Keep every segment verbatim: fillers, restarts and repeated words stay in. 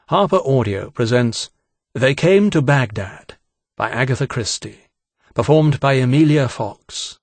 Harper Audio presents They Came to Baghdad by Agatha Christie, performed by Emilia Fox.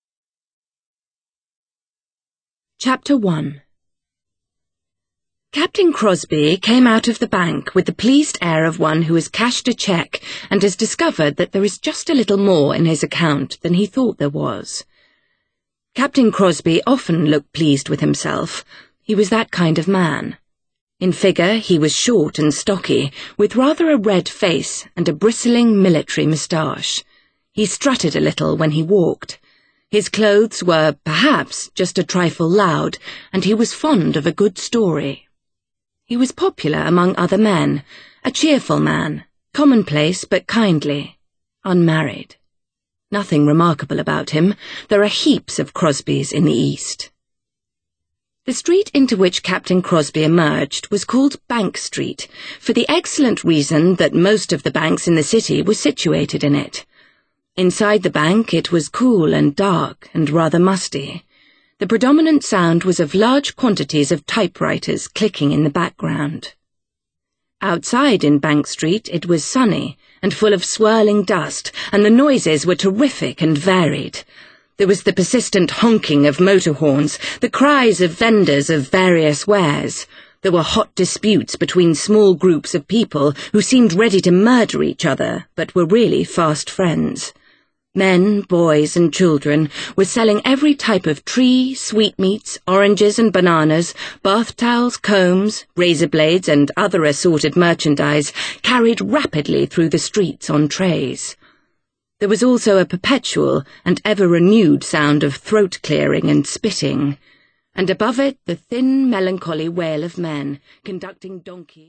Chapter one. Captain Crosby came out of the bank with the pleased air of one who has cashed a cheque and has discovered that there is just a little more in his account than he thought there was. Captain Crosby often looked pleased with himself. He was that kind of man. In figure he was short and stocky, with rather a red face and a bristling military moustache. He strutted a little when he walked. His clothes were, perhaps, just a trifle loud, and he was fond of a good story. He was popular among other men, a cheerful man, commonplace but kindly, unmarried. Nothing remarkable about him. There are heaps of Crosbys in the East. The street into which Captain Crosby emerged was called Bank Street, for the excellent reason that most of the banks in the city were situated in it. Inside the bank it was cool and dark and rather musty. The predominant sound was of large quantities of typewriters clicking in the background. Outside in Bank Street it was sunny and full of swirling dust, and the noises were terrific and varied. There was the persistent honking of motor horns, the cries of vendors of various wares. There were hot disputes between small groups of people who seemed ready to murder each other, but were really fast friends. Men, boys, and children were selling every type of tree, sweetmeats, oranges and bananas, bath towels, combs, razor blades, and other assorted merchandise carried rapidly through the streets on trays. There was also a perpetual and ever-renewed sound of throat-clearing and spitting, and above it the thin, melancholy wail of men conducting donkeys.